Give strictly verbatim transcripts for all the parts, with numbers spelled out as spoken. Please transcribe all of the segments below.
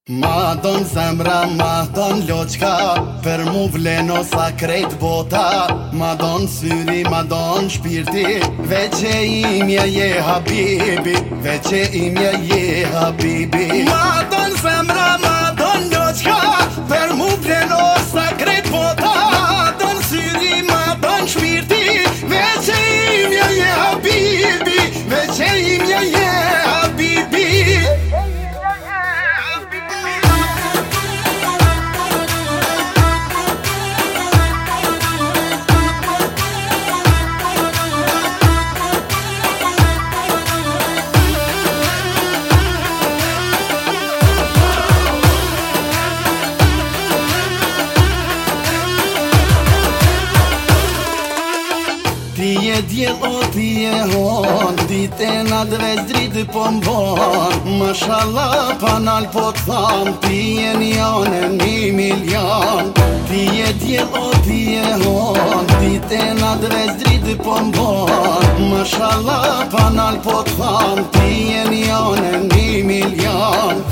Ma don zemra, ma don loqka, për mu vleno sa krejt bota. Ma don syri, ma don shpirti, veç e imja je habibi, veç e imja je habibi. Ma don zemra, ma don loqka, për mu vleno sa krejt bota. Ma don syri, ma don shpirti, veç e imja je habibi, veç e imja je habibi. Ti je djel o ti je hon, dite na dvez dritë po mbon. Mashallah panal po t'tham, ti je njone një milion. Ti je djel o ti je hon, dite na dvez dritë po mbon. Mashallah panal po t'tham, ti je njone një milion.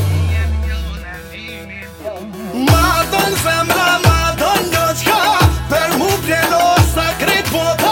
Ma don zemra, ma don loqka, për mu pleno sa krejt bota.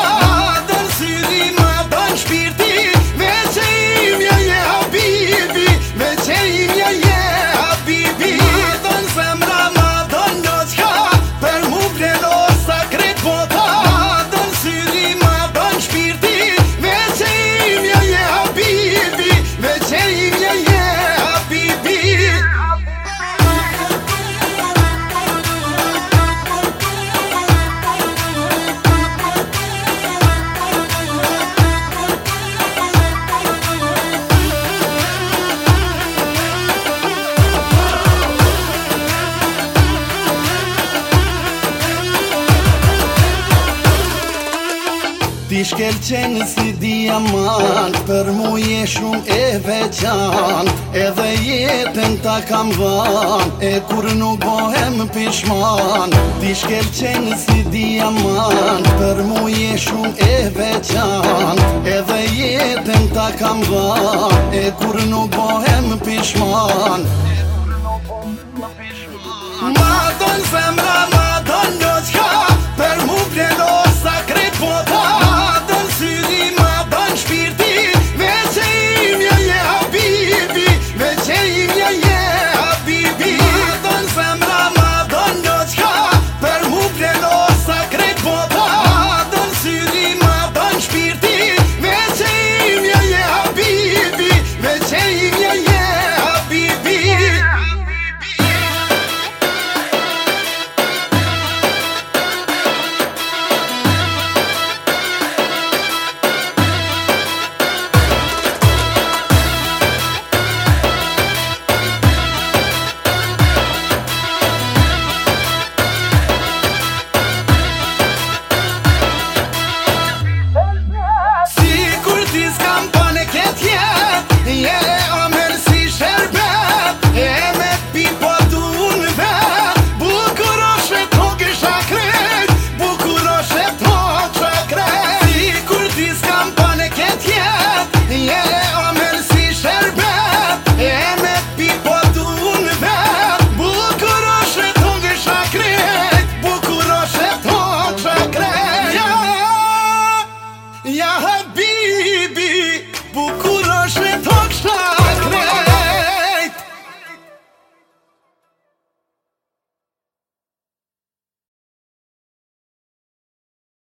Ti shkel qenë si diamant, për mu je shumë e veçant. Edhe jetën ta kam dhan, e kur nuk bohem pishman. Ti shkel qenë si diamant, për mu je shumë e veçant. Edhe jetën ta kam dhan, e kur nuk bohem pishman. Ma don zemra, ma